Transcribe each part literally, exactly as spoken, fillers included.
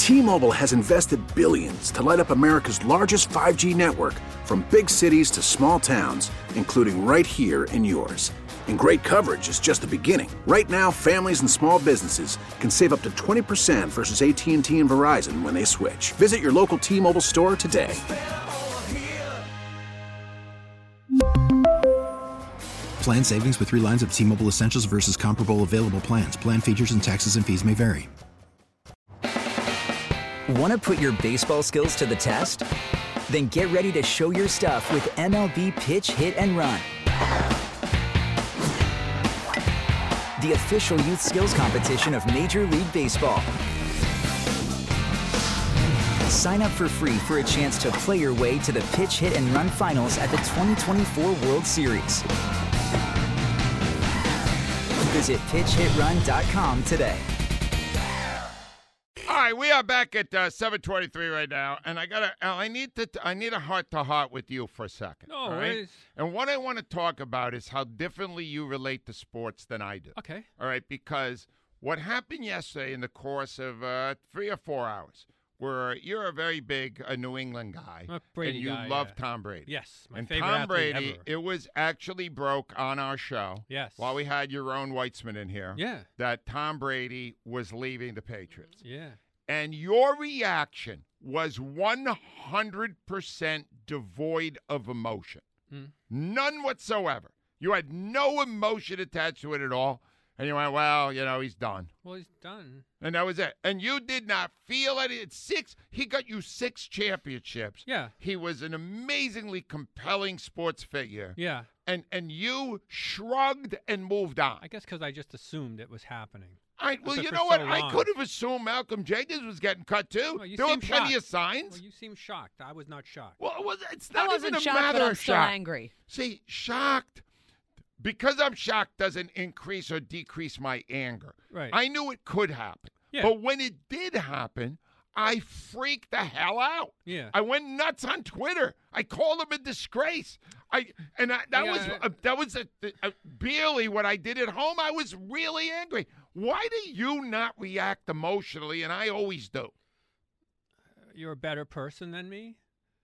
T-Mobile has invested billions to light up America's largest five G network, from big cities to small towns, including right here in yours. And great coverage is just the beginning. Right now, families and small businesses can save up to twenty percent versus A T and T and Verizon when they switch. Visit your local T-Mobile store today. Plan savings with three lines of T-Mobile Essentials versus comparable available plans. Plan features and taxes and fees may vary. Want to put your baseball skills to the test? Then get ready to show your stuff with M L B Pitch, Hit, and Run. The official youth skills competition of Major League Baseball. Sign up for free for a chance to play your way to the Pitch, Hit, and Run finals at the twenty twenty-four World Series. Visit pitch hit run dot com today. All right, we are back at uh, seven twenty-three right now, and I gotta. Al, I need to. I need a heart to heart with you for a second. No all right? worries. And what I want to talk about is how differently you relate to sports than I do. Okay. All right, because what happened yesterday in the course of uh, three or four hours, where you're a very big uh, New England guy, I'm a Brady and you guy, love yeah. Tom Brady. Yes, my and favorite Tom athlete Brady, ever. it was actually broke on our show. Yes. While we had your own Weitzman in here. Yeah. That Tom Brady was leaving the Patriots. Yeah. And your reaction was one hundred percent devoid of emotion. Mm. None whatsoever. You had no emotion attached to it at all. And you went, well, you know, he's done. Well, he's done. And that was it. And you did not feel it. It's six. He got you six championships. Yeah. He was an amazingly compelling sports figure. Yeah. And and you shrugged and moved on. I guess because I just assumed it was happening. I, well, But you for know what? so I long. could have assumed Malcolm Jenkins was getting cut too. Well, you there were seem plenty shocked. of signs. Well, you seem shocked. I was not shocked. Well, it was, it's I not wasn't even a shocked, matter but I'm of still shock. angry. See, shocked. Because I'm shocked doesn't increase or decrease my anger. Right. I knew it could happen. Yeah. But when it did happen, I freaked the hell out. Yeah. I went nuts on Twitter. I called him a disgrace. I and I, that Yeah, was I- uh, that was a, a, barely what I did at home. I was really angry. Why do you not react emotionally? And I always do. You're a better person than me?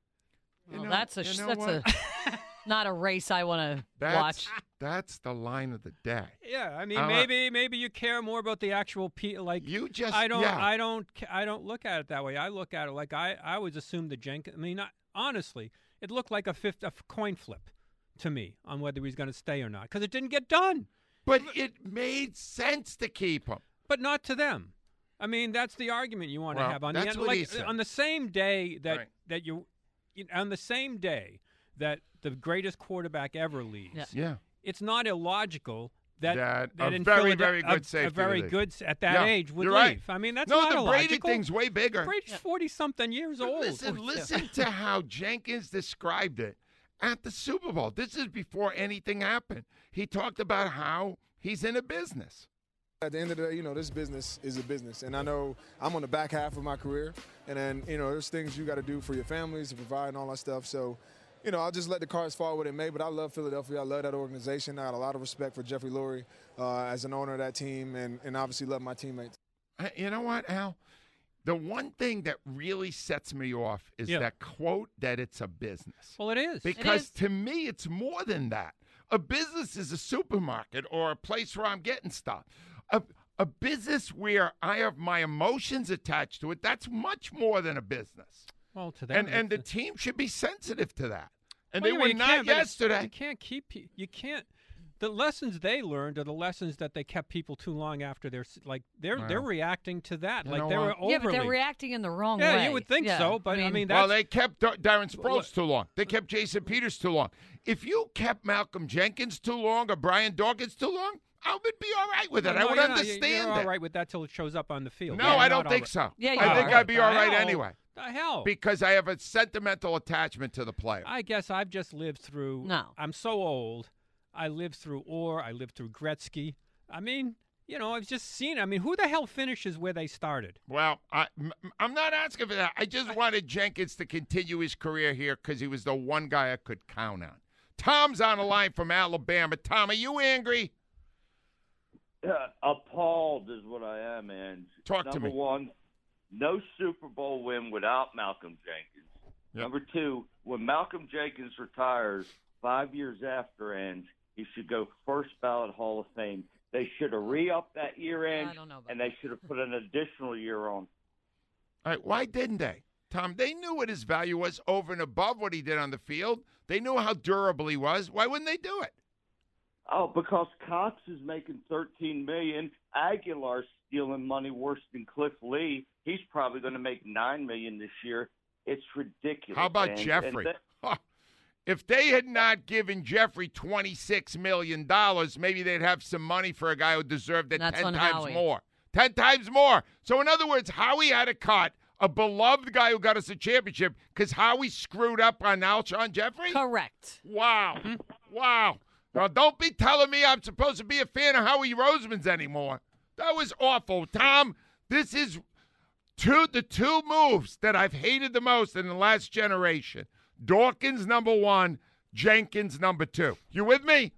You Well, know- that's a you know that's what? a not a race I want to That's, watch. That's the line of the day. Yeah, I mean, Uh, maybe maybe you care more about the actual pe- like You just I don't yeah. I don't ca- I don't look at it that way. I look at it like I I always assumed that Jenkins. I mean, not, honestly, it looked like a fifth a coin flip to me on whether he's going to stay or not because it didn't get done. But it made sense to keep him. But not to them. I mean, that's the argument you want to Well, have on that's the end. what Like he said. on the same day that Right. that you, you on the same day that the greatest quarterback ever leaves. Yeah. Yeah. It's not illogical that That a in very, Philadel- very good a, safety a very would leave. good s- at that Yeah, age would you're leave. right. I mean, that's no, not the Brady illogical. thing's way bigger. Brady's forty something years But old. Listen, listen to how Jenkins described it at the Super Bowl. This is before anything happened. He talked about how he's in a business. At the end of the day, you know, this business is a business. And I know I'm on the back half of my career. And then, you know, there's things you got to do for your families to provide and all that stuff. So, you know, I'll just let the cards fall what it may. But I love Philadelphia. I love that organization. I got a lot of respect for Jeffrey Lurie uh, as an owner of that team and, and obviously love my teammates. Uh, You know what, Al? The one thing that really sets me off is Yeah. that quote that it's a business. Well, it is. Because is. to me, it's more than that. A business is a supermarket or a place where I'm getting stuff. A, a business where I have my emotions attached to it, that's much more than a business. well, to them, And and the it's- team should be sensitive to that. And Well, they yeah, were you not can't, but it's- yesterday. You can't keep. pe- You can't. The lessons they learned are the lessons that they kept people too long after their s- like they're they're Wow. reacting to that You like know they were what? overly. Yeah, but they're reacting in the wrong Yeah, way. you would think Yeah, so, but I mean, that's Well, they kept Dar- Darren Well, Sproles too long. They kept Jason Peters too long. If you kept Malcolm Jenkins too long or Brian Dawkins too long, I would be all right with it. No, I would you're not- understand You're all it. right with that till it shows up on the field. No, Yeah, I not don't all think right. so. Yeah, you I are. think I'd be The all right hell? anyway The hell? because I have a sentimental attachment to the player. I guess I've just lived through. No. I'm so old. I lived through Orr. I lived through Gretzky. I mean, you know, I've just seen. I mean, who the hell finishes where they started? Well, I, m- I'm not asking for that. I just wanted Jenkins to continue his career here because he was the one guy I could count on. Tom's on the line from Alabama. Tom, are you angry? Uh, appalled is what I am, man. Talk to Number me. one, no Super Bowl win without Malcolm Jenkins. Yep. Number two, when Malcolm Jenkins retires five years after ends, he should go first ballot Hall of Fame. They should have re-upped that year end, I don't know about and they should have put an additional year on. All right, why didn't they? Tom, they knew what his value was over and above what he did on the field. They knew how durable he was. Why wouldn't they do it? Oh, because Cox is making thirteen million dollars. Aguilar's stealing money worse than Cliff Lee. He's probably going to make nine million dollars this year. It's ridiculous. How about and, Jeffrey? And Huh. If they had not given Jeffrey twenty-six million dollars, maybe they'd have some money for a guy who deserved it That's ten on times Howie. more. ten times more. So, in other words, Howie had to cut a beloved guy who got us a championship because Howie screwed up on Alshon Jeffrey? Correct. Wow. Wow. Now, don't be telling me I'm supposed to be a fan of Howie Roseman's anymore. That was awful. Tom, this is two the two moves that I've hated the most in the last generation. Dawkins, number one. Jenkins, number two. You with me?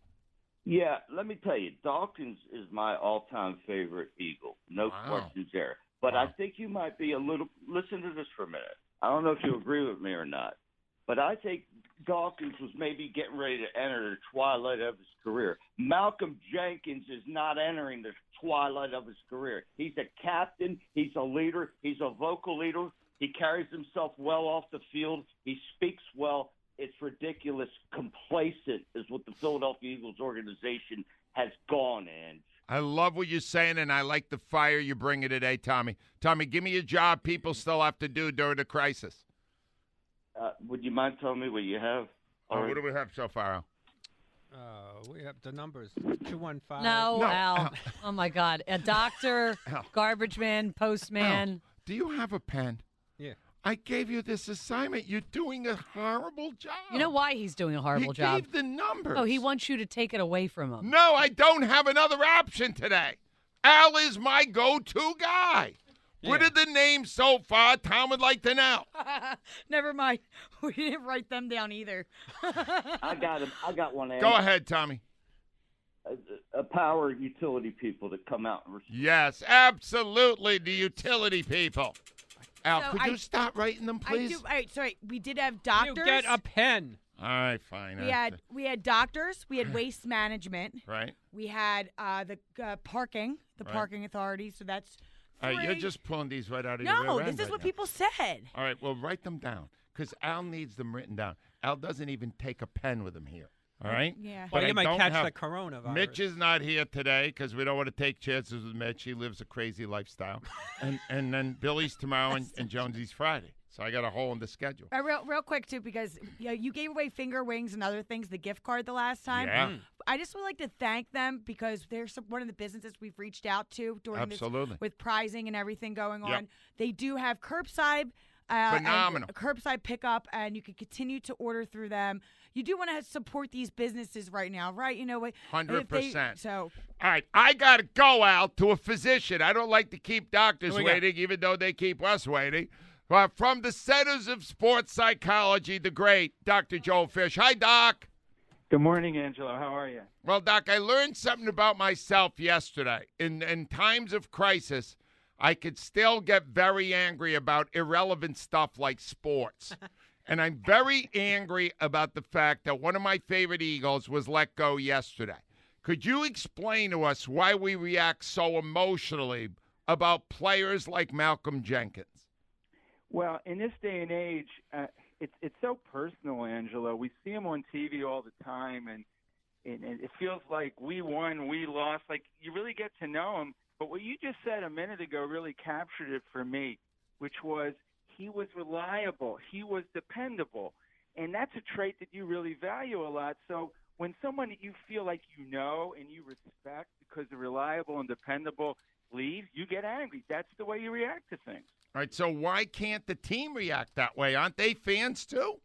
Yeah, let me tell you, Dawkins is my all-time favorite Eagle. No Wow. questions there. But Wow. I think you might be a little – listen to this for a minute. I don't know if you agree with me or not, but I think Dawkins was maybe getting ready to enter the twilight of his career. Malcolm Jenkins is not entering the twilight of his career. He's a captain. He's a leader. He's a vocal leader. He carries himself well off the field. He speaks well. It's ridiculous. Complacent is what the Philadelphia Eagles organization has gone, and I love what you're saying, and I like the fire you bring today, Tommy. Tommy, give me a job people still have to do during the crisis. uh, would you mind telling me what you have? Oh, what do we have so far, Al? Uh, we have the numbers two one five. No, No, Al. Al. Oh, my God. A doctor, Al. garbage man, postman. Al, do you have a pen? Yeah. I gave you this assignment. You're doing a horrible job. You know why he's doing a horrible he job? gave the numbers. Oh, he wants you to take it away from him. No, I don't have another option today. Al is my go-to guy. What Yeah. are the names so far? Tom would like to know. Never mind. We didn't write them down either. I got him. I got one. Go ahead, Tommy. A, a power utility people that come out and respond. Yes, absolutely, the utility people. Al, So could I- you stop writing them, I please? do. All right, sorry. We did have You doctors. get a pen. All right, fine. we had we had doctors. We had waste management. Right? We had uh, the uh, parking, the Right. parking authority. So that's All right, you're three. just pulling these right out of your no. rear This end is right what now. people said. All right, well, write them down because Al needs them written down. Al doesn't even take a pen with him here. All right? Yeah. But Well, you I might don't catch have- the coronavirus. Mitch is not here today because we don't want to take chances with Mitch. He lives a crazy lifestyle. and and then Billy's tomorrow and, and Jonesy's Friday. So I got a hole in the schedule. Uh, real, real quick too, because you, know, you gave away finger wings and other things, the gift card the last time. Yeah. Mm. I just would like to thank them because they're some, one of the businesses we've reached out to during Absolutely. this with prizing and everything going Yep. on. They do have curbside. Uh, Phenomenal. And curbside pickup, and you can continue to order through them. You do want to support these businesses right now, right? You know what? one hundred if they- percent. So All right, I got to go out to a physician. I don't like to keep doctors Who we got? waiting, even though they keep us waiting. Uh, from the Centers of Sports Psychology, the great Doctor Joe Fish. Hi, Doc. Good morning, Angelo. How are you? Well, Doc, I learned something about myself yesterday. In in times of crisis, I could still get very angry about irrelevant stuff like sports. And I'm very angry about the fact that one of my favorite Eagles was let go yesterday. Could you explain to us why we react so emotionally about players like Malcolm Jenkins? Well, in this day and age, uh, it's it's so personal, Angelo. We see him on T V all the time, and, and, and it feels like we won, we lost. Like you really get to know him. But what you just said a minute ago really captured it for me, which was he was reliable, he was dependable, and that's a trait that you really value a lot. So when someone that you feel like you know and you respect because they're reliable and dependable leaves, you get angry. That's the way you react to things. All right, so why can't the team react that way? Aren't they fans too?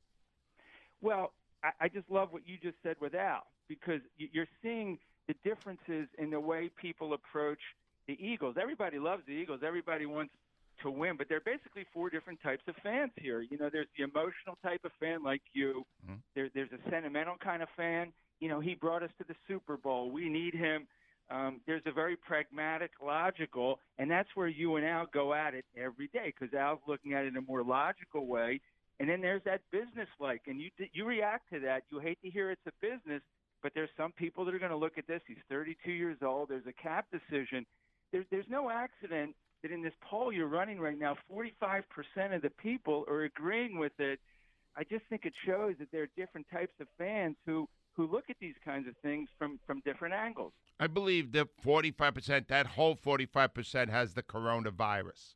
Well, I, I just love what you just said with Al, because y- you're seeing the differences in the way people approach the Eagles. Everybody loves the Eagles. Everybody wants to win, but there are basically four different types of fans here. You know, there's the emotional type of fan like you. Mhm. There, there's a sentimental kind of fan. You know, he brought us to the Super Bowl. We need him. Um, there's a very pragmatic, logical, and that's where you and Al go at it every day because Al's looking at it in a more logical way. And then there's that business-like, and you you react to that. You hate to hear it's a business, but there's some people that are going to look at this. He's thirty-two years old. There's a cap decision. There's there's no accident that in this poll you're running right now, forty-five percent of the people are agreeing with it. I just think it shows that there are different types of fans who, who look at these kinds of things from, from different angles. I believe that forty-five percent, that whole forty-five percent has the coronavirus.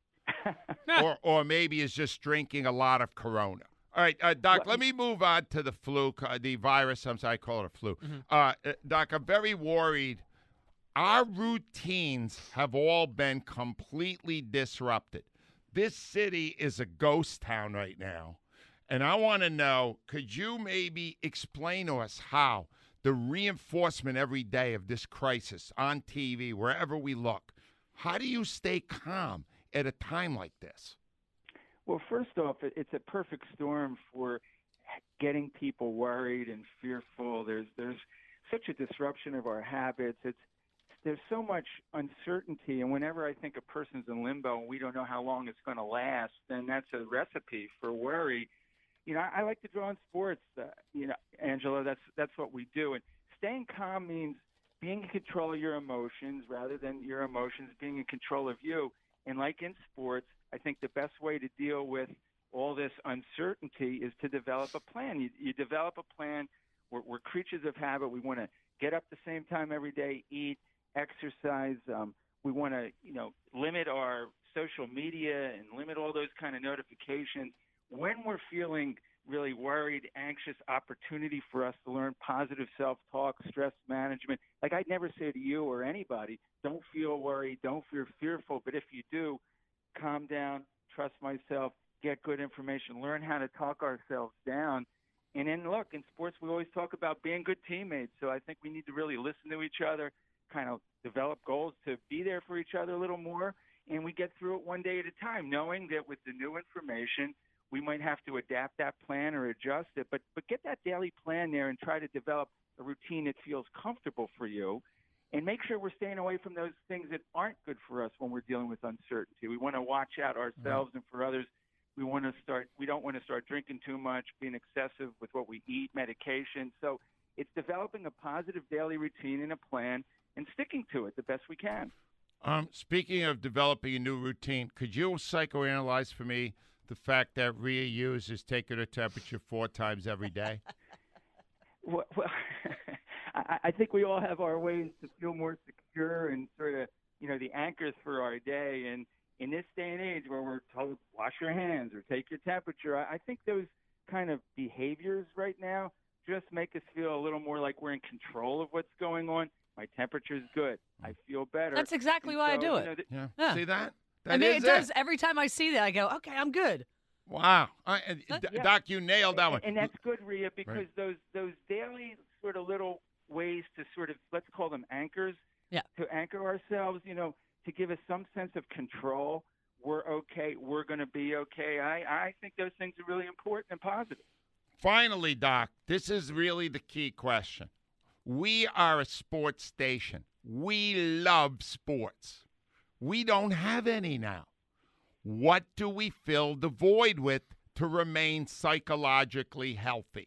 or or maybe is just drinking a lot of Corona. All right, uh, Doc, let me move on to the flu, uh, the virus. I'm sorry, I call it a flu. Mm-hmm. Uh, uh, Doc, I'm very worried. Our routines have all been completely disrupted. This city is a ghost town right now. And I want to know, could you maybe explain to us how the reinforcement every day of this crisis on T V, wherever we look, how do you stay calm at a time like this? Well, first off, it's a perfect storm for getting people worried and fearful. There's there's such a disruption of our habits. It's there's so much uncertainty, and whenever I think a person's in limbo and we don't know how long it's going to last, then that's a recipe for worry. You know, I, I like to draw on sports. Uh, you know, Angela, that's that's what we do. And staying calm means being in control of your emotions rather than your emotions being in control of you. And like in sports, I think the best way to deal with all this uncertainty is to develop a plan. You, you develop a plan. We're, we're creatures of habit. We want to get up the same time every day, eat, exercise. Um, we want to, you know, limit our social media and limit all those kind of notifications. When we're feeling really worried, anxious, opportunity for us to learn positive self-talk, stress management. Like I'd never say to you or anybody, don't feel worried, don't feel fearful. But if you do, calm down, trust myself, get good information, learn how to talk ourselves down. And then, look, in sports, we always talk about being good teammates. So I think we need to really listen to each other, kind of develop goals to be there for each other a little more. And we get through it one day at a time, knowing that with the new information, we might have to adapt that plan or adjust it, but but get that daily plan there and try to develop a routine that feels comfortable for you, and make sure we're staying away from those things that aren't good for us when we're dealing with uncertainty. We want to watch out ourselves and for others. We want to start. We don't want to start drinking too much, being excessive with what we eat, medication. So it's developing a positive daily routine and a plan and sticking to it the best we can. Um, speaking of developing a new routine, could you psychoanalyze for me the fact that Rhea Hughes is taking her temperature four times every day? well, well I, I think we all have our ways to feel more secure and sort of, you know, the anchors for our day. And in this day and age where we're told, wash your hands or take your temperature, I, I think those kind of behaviors right now just make us feel a little more like we're in control of what's going on. My temperature's good. I feel better. That's exactly and why so, I do you it. know, th- Yeah. Yeah. See that? That I mean, is it does. Every time I see that, I go, okay, I'm good. Wow. I, uh, Yeah. D- Doc, you nailed that and, one. And that's good, Rhea, because Right. those those daily sort of little ways to sort of, let's call them anchors, Yeah. to anchor ourselves, you know, to give us some sense of control. We're okay. We're going to be okay. I, I think those things are really important and positive. Finally, Doc, this is really the key question. We are a sports station. We love sports. We don't have any now. What do we fill the void with to remain psychologically healthy?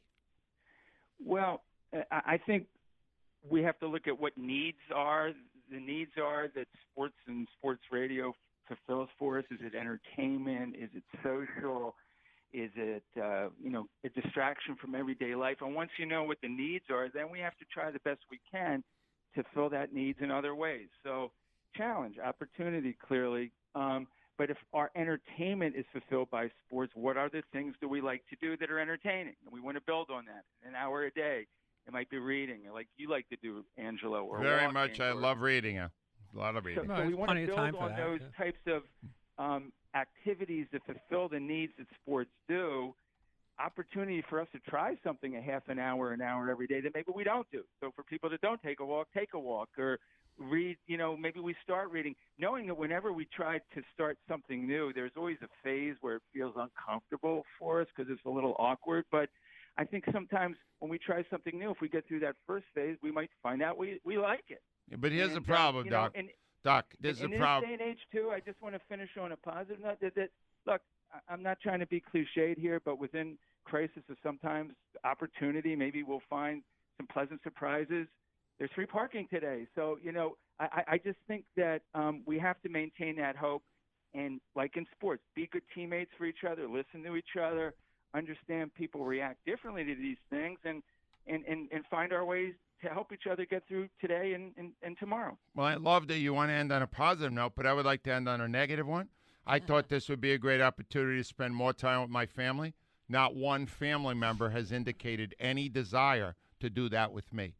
Well, I I think we have to look at what needs are. The needs are that sports and sports radio fulfills for us. Is it entertainment? Is it social? Is it, uh, you know, a distraction from everyday life? And once you know what the needs are, then we have to try the best we can to fill that needs in other ways. So challenge, opportunity, clearly. Um, but if our entertainment is fulfilled by sports, what other things do we like to do that are entertaining? And we want to build on that. An hour a day. It might be reading, like you like to do, Angelo. Or Very walking, much. I or, love reading. A lot of So, reading. so No, we there's want plenty to of build time for on that, those yeah. types of um, activities that fulfill the needs that sports do. Opportunity for us to try something a half an hour, an hour every day that maybe we don't do. So for people that don't take a walk, take a walk, or read, you know, maybe we start reading, knowing that whenever we try to start something new, there's always a phase where it feels uncomfortable for us because it's a little awkward. But I think sometimes when we try something new, if we get through that first phase, we might find out we we like it. Yeah, but here's and, the problem, uh, you know, Doc. and, Doc, there's in a problem. In this day and age, too, I just want to finish on a positive note. That, that look, I- I'm not trying to be cliched here, but within crisis is sometimes opportunity. Maybe we'll find some pleasant surprises. There's free parking today. So, you know, I, I just think that um, we have to maintain that hope. And like in sports, be good teammates for each other, listen to each other, understand people react differently to these things, and, and, and, and find our ways to help each other get through today and, and, and tomorrow. Well, I love that you want to end on a positive note, but I would like to end on a negative one. I thought this would be a great opportunity to spend more time with my family. Not one family member has indicated any desire to do that with me.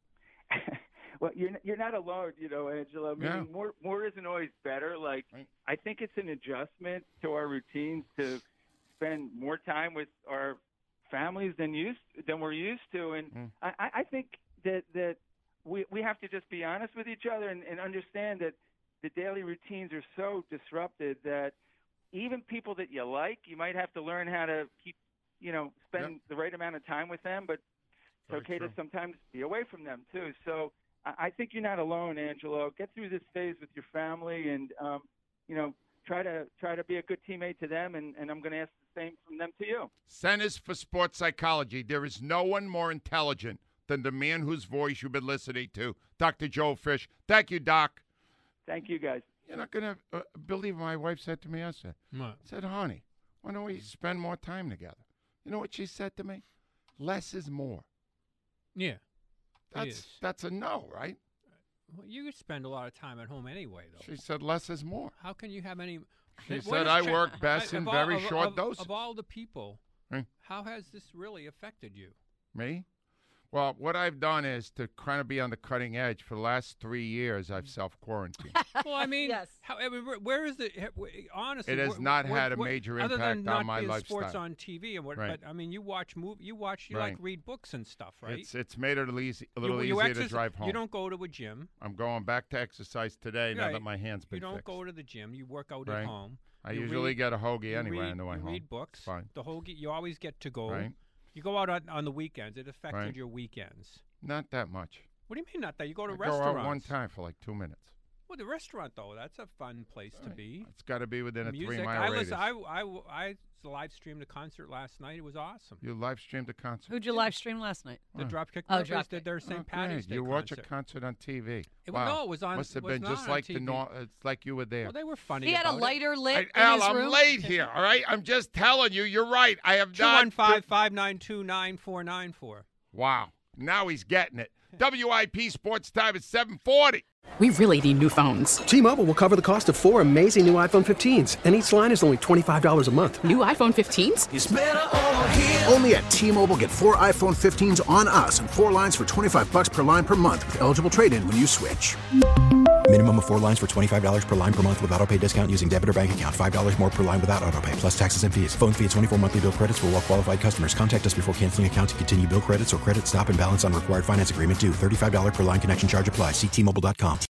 Well, you're you're not alone, you know, Angela. I mean, Yeah. more more isn't always better. Like, Right. I think it's an adjustment to our routines to spend more time with our families than used than we're used to, and Mm. I, I think that that we we have to just be honest with each other and, and understand that the daily routines are so disrupted that even people that you like, you might have to learn how to keep, you know, spend Yep. the right amount of time with them, but it's Very okay true. to sometimes be away from them too. So I I think you're not alone, Angelo. Get through this phase with your family, and um, you know, try to try to be a good teammate to them. And, and I'm going to ask the same from them to you. Centers for Sports Psychology. There is no one more intelligent than the man whose voice you've been listening to, Doctor Joe Fish. Thank you, Doc. Thank you, guys. You're not going to uh, believe what my wife said to me yesterday. What? Said, honey, why don't we spend more time together? You know what she said to me? Less is more. Yeah. It That's is. that's a no, right? Well, you spend a lot of time at home anyway, though. She said less is more. How can you have any? She What said is I cha- work best I- in of all- very of- short of, doses. Of all the people, Hmm. how has this really affected you? Me? Well, what I've done is to kind of be on the cutting edge. For the last three years, I've self-quarantined. Well, I mean, Yes. how, I mean, where- where is the he- honestly? It has where- not where- had a where- major other impact than on not my being lifestyle. Sports on T V and what? Right. But I mean, you watch move, you watch, you Right. like read books and stuff, right? It's it's made it a, easy, a You- little you easier to exercise- drive home. You don't go to a gym. I'm going back to exercise today now Right. that my hand's been You don't fixed. go to the gym. You work out Right. at home. I You usually read- get a hoagie you anyway read, on the way you home. read books. It's fine. The hoagie, you always get to go. Right. You go out on, on the weekends. It affected Right. your weekends. Not that much. What do you mean not that? You go to I restaurants. go out one time for like two minutes. Well, the restaurant though, that's a fun place to Right. be. It's got to be within a Music. three-mile I radius. listen. I I I live streamed a concert last night. It was awesome. You live streamed a concert. Who'd you live stream last night? The Oh. Dropkick Oh, Murphys Dropkick. did their Saint Oh, Patty's great. Day You watch a concert. concert on T V. It was- wow. no, it was on- Must have was been not just on like T the V. nor- It's like you were there. Well, they were funny. He had a about lighter I, lit in Al, his I'm room. late here. All right, I'm just telling you. You're right. I have Two not. one five five nine two nine four nine four. Wow. Now he's getting it. W I P Sports Time at seven forty. We really need new phones. T-Mobile will cover the cost of four amazing new iPhone fifteens, and each line is only twenty-five dollars a month. New iPhone fifteens? It's better over here. Only at T-Mobile, get four iPhone fifteens on us and four lines for twenty-five bucks per line per month with eligible trade-in when you switch. Minimum of four lines for twenty-five dollars per line per month with auto pay discount using debit or bank account. five dollars more per line without auto pay, plus taxes and fees. Phone fee at twenty-four monthly bill credits for well-qualified customers. Contact us before canceling account to continue bill credits or credit stop and balance on required finance agreement due. thirty-five dollars per line connection charge applies. See T Mobile dot com.